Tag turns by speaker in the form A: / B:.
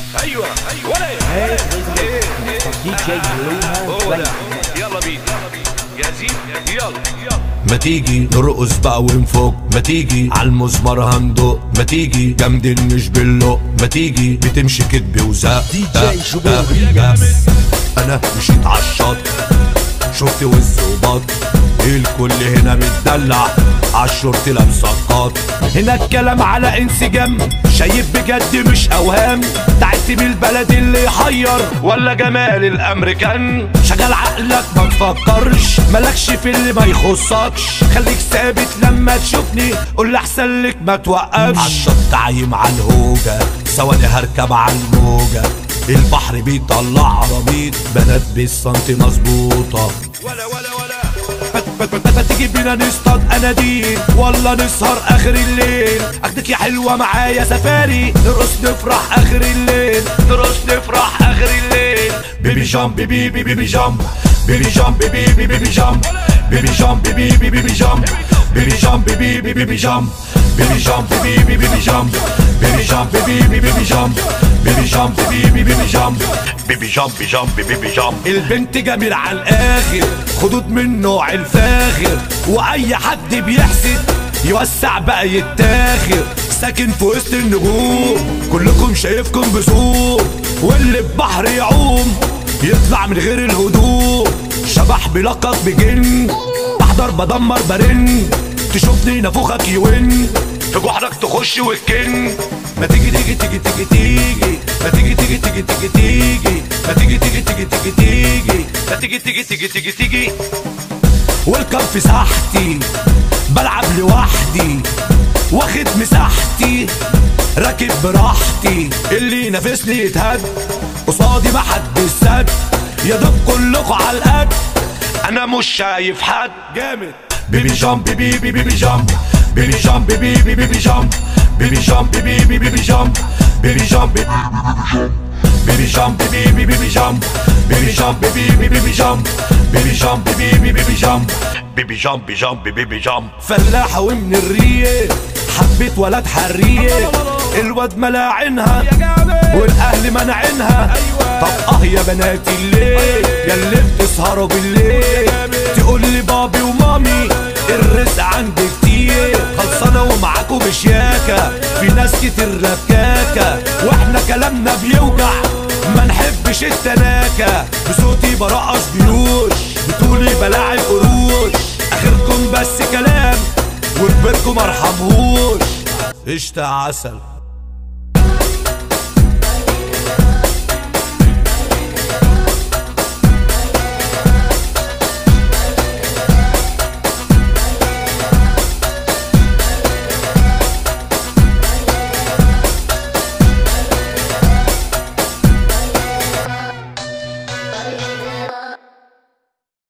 A: ايوه ولا
B: دي جي لونا.
A: يلا بينا جاهزين يلا.
C: ما تيجي نرقص بقى ونفوق، ما تيجي عالمزمر هندق، ما تيجي جامدين مش باللق، ما تيجي بتمشي كدب وزق.
B: دي جي شبابي.
C: انا مشيت عالشط شفت وز وبط، الكل هنا متدلع عالشورت لابسه قط. هنا الكلام على انسجام، شايف بجد مش اوهام. تعبت من البلد اللي يحير ولا جمال الامريكان. شغل عقلك ما تفكرش، مالكش في اللي ما يخصكش. خليك ثابت لما تشوفني، قول احسن لك ما توقفش. عالشط عايم عالهوجه، ثواني هركب عالموجه. البحر بيطلع عربيط، بنات بالسنتي مظبوطه.
A: ولا
C: ما تيجي بينا نصطاد اناديل، ولا نسهر اخر الليل. اخدك يا حلوه معايا سفاري، نرقص نفرح اخر الليل، نرقص نفرح اخر الليل. بيبي جامب بيبي بيبي جامب، بيبي جامب بيبي بيبي جامب، بيبي جامب بيبي بيبي جامب، بيبي جامب بيبي بيبي جامب، بيبي جامب بيبي بيبي جامب، بيبي جامب بيبي بيبي جامب، بيبي جامب بيبي بيبي جامب، بيبي جامب جامب بيبي جامب. البنت جميل على الاخر، خدود من نوع الفاخر، واي حد بيحسد يوسع بقى يتاخر. ساكن في وسط النجوم، كلكم شايفكم بسوق، واللي ببحر يعوم يطلع من غير الهدوء. شبح بلقب بجن، بحضر بدمر برن، تشوفني نافوخك يون، في جحرك تخش وتكن. ما تيجي تيجي تيجي تيجي تيجي، ما تيجي تيجي تيجي تيجي تيجي، ما تيجي تيجي تيجي تيجي تيجي، ما تيجي تيجي تيجي تيجي تيجي. والكم في ساحتي بلعب لوحدي، واخد مساحتي راكب براحتي. اللي ينافسني يتهد، قصادي محدش سد. يا دوب كلكوا على القد، انا مش شايف حد. جامد بيبي جامب بيبي بيبي جامب، بيبي جامب بيبي بيبي جامب، بيبي جامب بيبي بيبي جامب، بيبي جامب بيبي جامب بيبي بيبي جامب، بيبي جامب بيبي بيبي جامب، بيبي جامب بيبي بيبي جامب، بيبي جامب جامب بيبي جامب. فلاحة ومن الريف، حبيت ولد حرية، الواد ملاعنها والاهل منعينها. طب يا بناتي الليل، يا اللي بتسهروا بالليل، تقول لي بابي ومامي الرزق عندي كتير. خلصانه ومعاكوا بشياكه، في ناس كتير ركاكه، واحنا كلامنا بيوجع ما نحبش التناكه. بصوتي برقص جيوش، بتقولي بلاعب قروش. اخركم بس كلام وكبركم مرحمهوش. قشطة عسل.